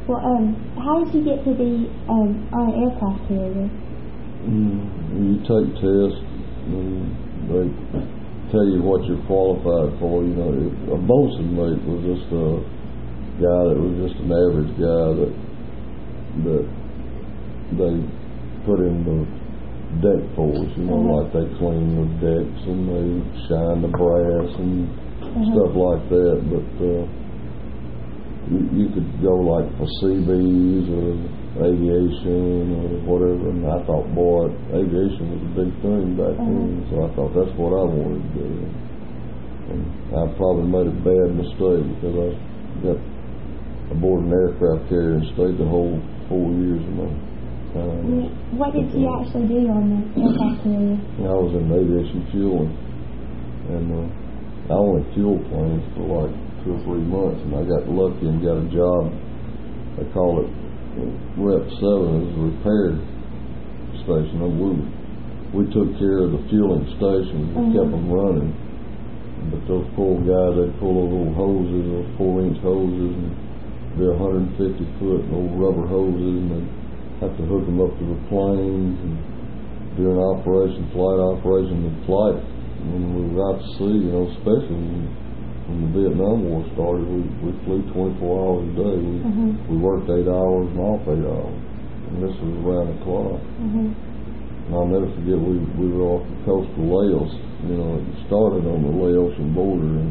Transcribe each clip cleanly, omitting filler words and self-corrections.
Well, how did you get to be on an aircraft carrier? You take tests, and they tell you what you're qualified for. You know, a bosun mate was just a guy that was just an average guy that they put in the deck force. You know, like they clean the decks and they shine the brass and stuff like that. But you could go like for CBs or aviation or whatever, and I thought, boy, aviation was a big thing back then, so I thought that's what I wanted to do. And I probably made a bad mistake because I got aboard an aircraft carrier and stayed the whole 4 years of my time. What did you actually do on the aircraft carrier? I was in aviation fueling, and I only fueled planes for like 2 or 3 months, and I got lucky and got a job. They call it Rep 7, is a repair station. We took care of the fueling stations and kept them running. But those poor guys, they'd pull those little hoses, those 4-inch hoses, and they're 150-foot old rubber hoses, and they'd have to hook them up to the planes. And during flight operation, the flight, when we were out to sea, you know, especially when the Vietnam War started, we flew 24 hours a day. We worked 8 hours and off 8 hours. And this was around the clock. And I'll never forget, we were off the coast of Laos. You know, it started on the Laotian border, and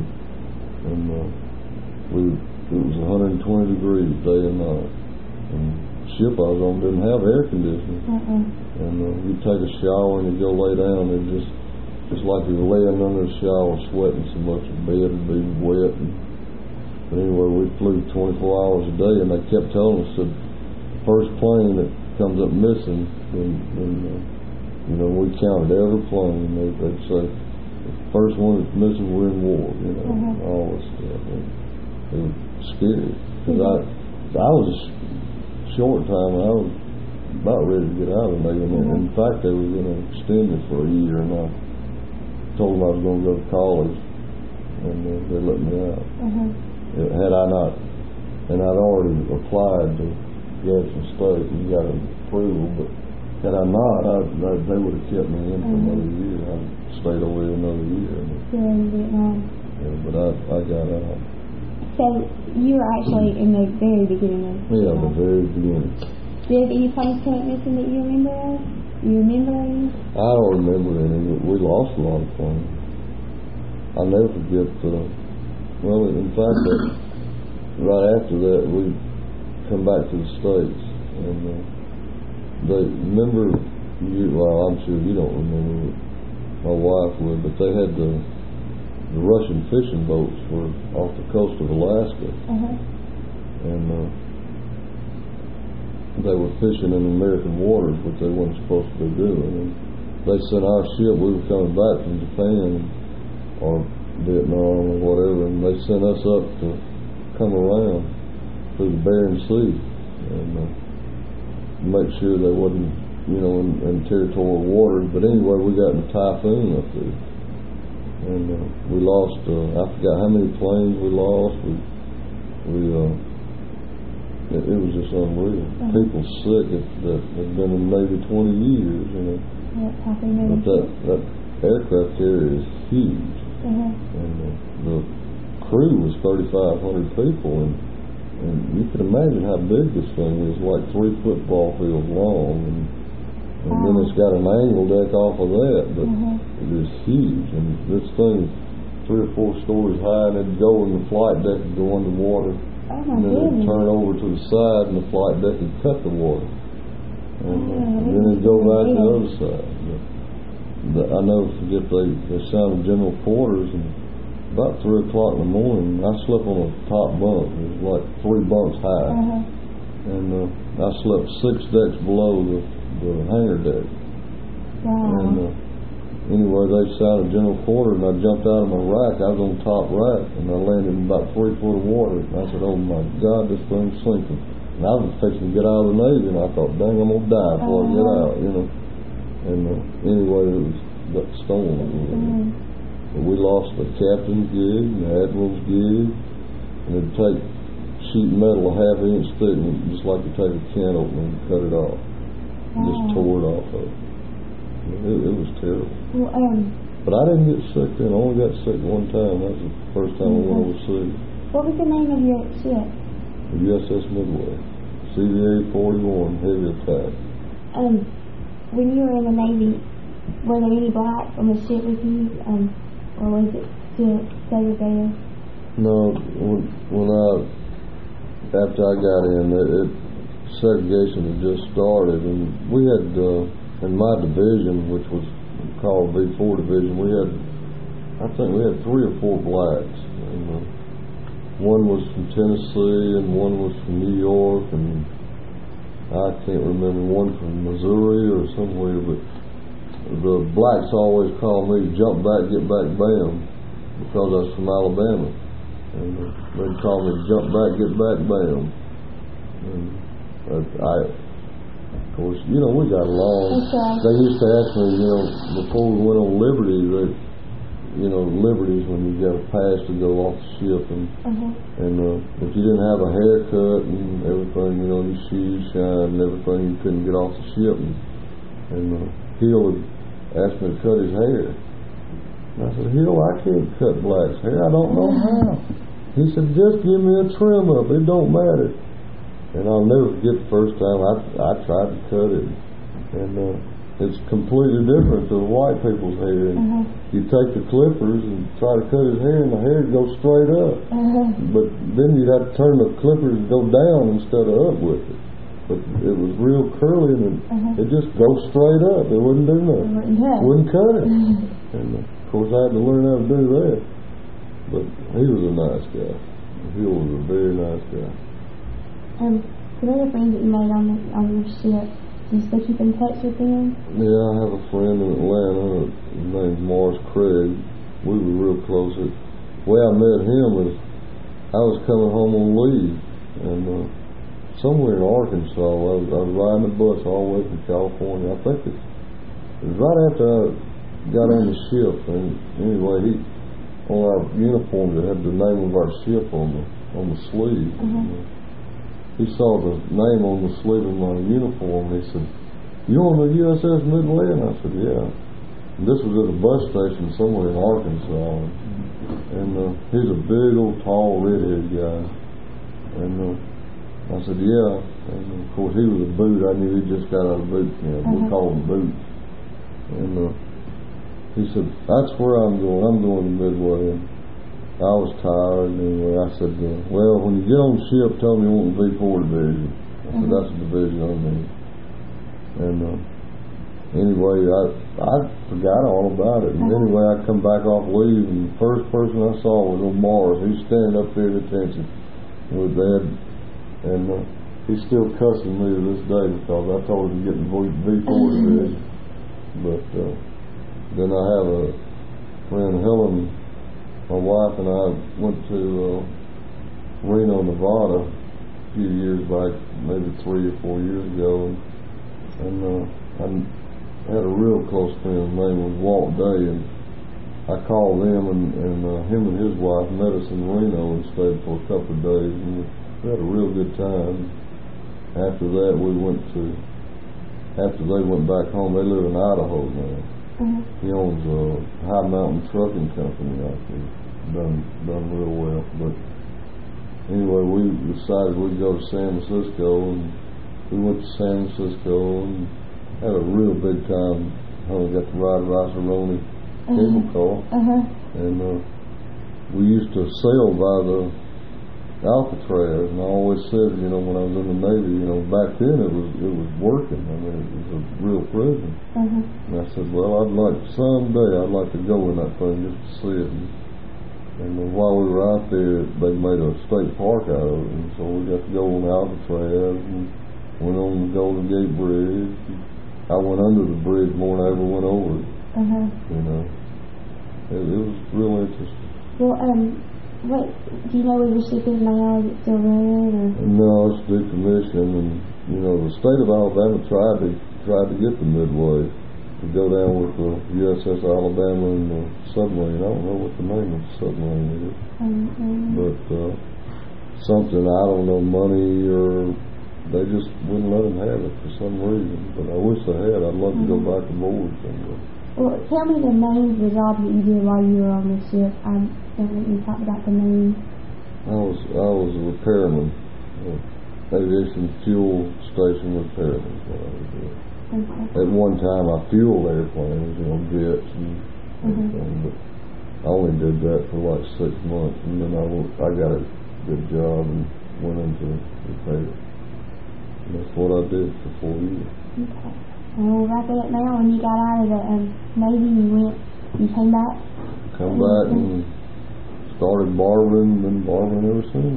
it was 120 degrees day and night. And the ship I was on didn't have air conditioning. And you'd take a shower and you'd go lay down, and just like you were laying under the shower sweating so much, the bed would be wet. But anyway, we flew 24 hours a day, and they kept telling us that the first plane that comes up missing, you know, we counted every plane, and they'd say, the first one that's missing, we're in war, you know, all this stuff. And it was scary, because I was a short time, I was about ready to get out of the Navy. In fact, they were going to extend it for a year, and I told them I was going to go to college, and they let me out. Had I not, and I'd already applied to Gadsden State and got an approval, but had I not, they would have kept me in for another year. I stayed over there another year. You're in Vietnam. Yeah, but I got out. So you were actually in the very beginning of Vietnam? Yeah, the very beginning. Do you have any planes come up missing that you remember of? You remember any? I don't remember any, but we lost a lot of planes. I'll never forget, well, in fact, right after that, we come back to the States, and they remember, well, I'm sure you don't remember, my wife would, but they had the Russian fishing boats were off the coast of Alaska, and they were fishing in American waters, which they weren't supposed to be doing. And they sent our ship, we were coming back from Japan or Vietnam or whatever, and they sent us up to come around through the Bering Sea and make sure they wasn't, you know, in territorial waters. But anyway, we got in a typhoon up there, and we lost, I forgot how many planes we lost. It was just unreal. People sick that had been in the Navy 20 years, you know. But that aircraft carrier is huge. And the crew was 3,500 people, and you can imagine how big this thing is, like 3 football fields long, and then it's got an angle deck off of that, but it is huge. And this thing, 3 or 4 stories high, and it'd go in the flight deck and go underwater. And then it'd turn over to the side, and the flight deck would cut the water. And then it'd go back to the other side. But I never forget, they sounded general quarters, and about 3 o'clock in the morning, I slept on a top bunk. It was like 3 bunks high. And I slept 6 decks below the hangar deck. And anyway, they sounded general quarters, and I jumped out of my rack. I was on top rack, and I landed in about 3 foot of water. And I said, oh my God, this thing's sinking. And I was fixing to get out of the Navy, and I thought, dang, I'm going to die before I get out, you know. And anyway, it was that storm. But we lost the captain's gig, the admiral's gig, and it'd take sheet metal, a half-inch thick, just like you take a can opener and cut it off. Just tore it off of it. It was terrible. Well, but I didn't get sick then. I only got sick one time. That was the first time I went overseas. What was the name of your ship? The USS Midway. CVA-41, heavy attack. When you were in the Navy, were there any blacks on the ship with you? Or was it still segregated? No, after I got in, segregation had just started, and we had, in my division, which was called V4 Division, I think we had 3 or 4 blacks, and one was from Tennessee, and one was from New York, and I can't remember, one from Missouri or somewhere, but the blacks always called me Jump Back, Get Back, Bam, because I was from Alabama. And they'd call me Jump Back, Get Back, Bam. And of course, we got along. Okay. They used to ask me, before we went on Liberty, that, Liberty's when you got a pass to go off the ship, and if you didn't have a haircut and everything, your shoes shine and everything, you couldn't get off the ship. And Hill would ask me to cut his hair. And I said, Hill, I can't cut black's hair. I don't know how. He said, just give me a trim up. It don't matter. And I'll never forget the first time I tried to cut it. And it's completely different to white people's hair. And you take the clippers and try to cut his hair, and the hair would go straight up. But then you'd have to turn the clippers and go down instead of up with it. But it was real curly, and it just goes straight up. It wouldn't do nothing. Wouldn't cut it. And of course, I had to learn how to do that. But he was a nice guy. He was a very nice guy. The other friends that you made on your ship, do you still keep in touch with them? Yeah, I have a friend in Atlanta. His name's Morris Craig. We were real close. The way I met him was I was coming home on leave, and somewhere in Arkansas, I was riding a bus all the way from California. I think it was right after I got on the ship, and anyway, on our uniforms, it had the name of our ship on the sleeve. He saw the name on the sleeve of my uniform, and he said, "You on the USS Midway?" And I said, "Yeah." And this was at a bus station somewhere in Arkansas, and he's a big old tall redhead guy, and I said, "Yeah." And of course, he was a boot. I knew he just got out of boot camp. We called him Boot. And he said, "That's where I'm going. I'm going to Midway." And I was tired, and anyway, I said, "Well, when you get on the ship, tell me you want the V4 Division." I said, "That's the division I'm in." And anyway, I forgot all about it. And anyway, I come back off leave, and the first person I saw was old Morris. He's standing up there at attention with Dad, and he's still cussing me to this day because I told him to get the V4 Division. But then I have a friend, Helen. My wife and I went to Reno, Nevada a few years back, maybe 3 or 4 years ago, and I had a real close friend. His name was Walt Day, and I called them, and him and his wife met us in Reno and stayed for a couple of days, and we had a real good time. After that, after they went back home, they live in Idaho now. He owns a High Mountain Trucking Company out there. Done real well. But anyway, we decided we'd go to San Francisco, and we went to San Francisco and had a real big time. We got to ride a Rice-A-Roni cable car, and we used to sail by the Alcatraz, and I always said, when I was in the Navy, back then it was working. I mean, it was a real prison. And I said, well, someday I'd like to go in that thing just to see it. And while we were out there, they made a state park out of it, and so we got to go on Alcatraz and went on the Golden Gate Bridge. I went under the bridge more than I ever went over it. It was real interesting. Well, what do you know where your ship is now? Is it still running? Or? No, it's decommissioned, and the state of Alabama tried to get the Midway to go down with the USS Alabama and the submarine. I don't know what the name of the submarine is, but something, I don't know, money, or they just wouldn't let them have it for some reason. But I wish they had. I'd love to go back aboard somewhere. Well, tell me the names of the jobs that you did while you were on the ship. I don't think you talked about the names. I was a repairman, aviation fuel station repairman. Is what I was doing. Okay. At one time, I fueled airplanes, jets and everything, but I only did that for like 6 months, and then I got a good job and went into repair. And that's what I did for 4 years. Okay. And we'll wrap it up now. When you got out of the Navy, you came back? Come back and started barbering, been barbering ever since.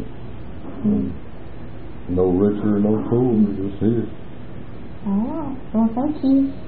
No richer, no cooler, just here. All right. Well, thank you.